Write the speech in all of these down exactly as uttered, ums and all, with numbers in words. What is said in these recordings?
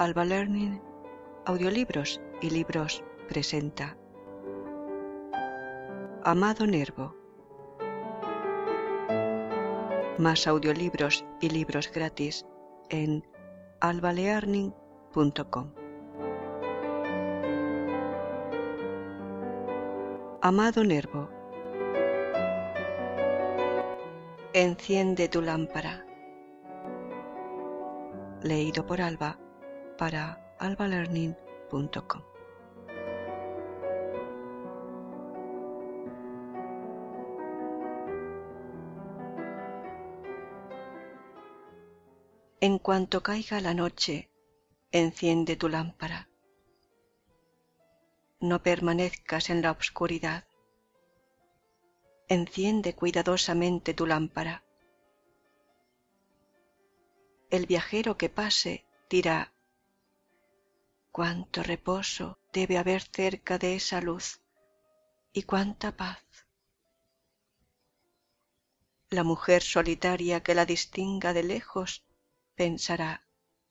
Alba Learning, Audiolibros y Libros presenta Amado Nervo. Más audiolibros y libros gratis en alba learning punto com. Amado Nervo. Enciende tu lámpara. Leído por Alba para alba learning punto com. En cuanto caiga la noche, enciende tu lámpara. No permanezcas en la oscuridad. Enciende cuidadosamente tu lámpara. El viajero que pase dirá: cuánto reposo debe haber cerca de esa luz y cuánta paz. La mujer solitaria que la distinga de lejos pensará: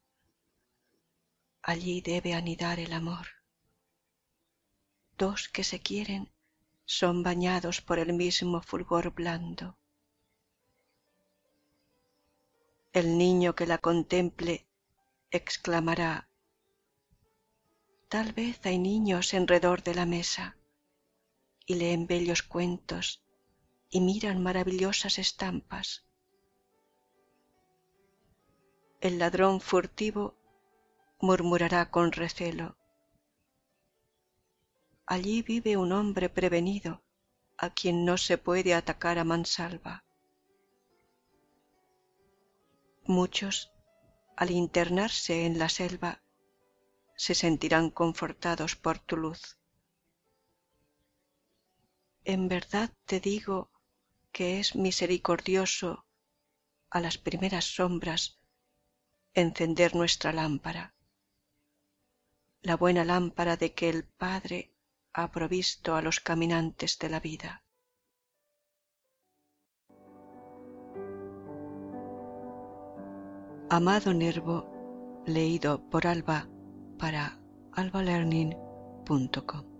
allí debe anidar el amor. Dos que se quieren son bañados por el mismo fulgor blando. El niño que la contemple exclamará: tal vez hay niños en redor de la mesa, y leen bellos cuentos y miran maravillosas estampas. El ladrón furtivo murmurará con recelo: allí vive un hombre prevenido a quien no se puede atacar a mansalva. Muchos, al internarse en la selva, se sentirán confortados por tu luz. En verdad te digo que es misericordioso a las primeras sombras encender nuestra lámpara, la buena lámpara de que el Padre ha provisto a los caminantes de la vida. Amado Nervo, leído por Alba para alba learning punto com.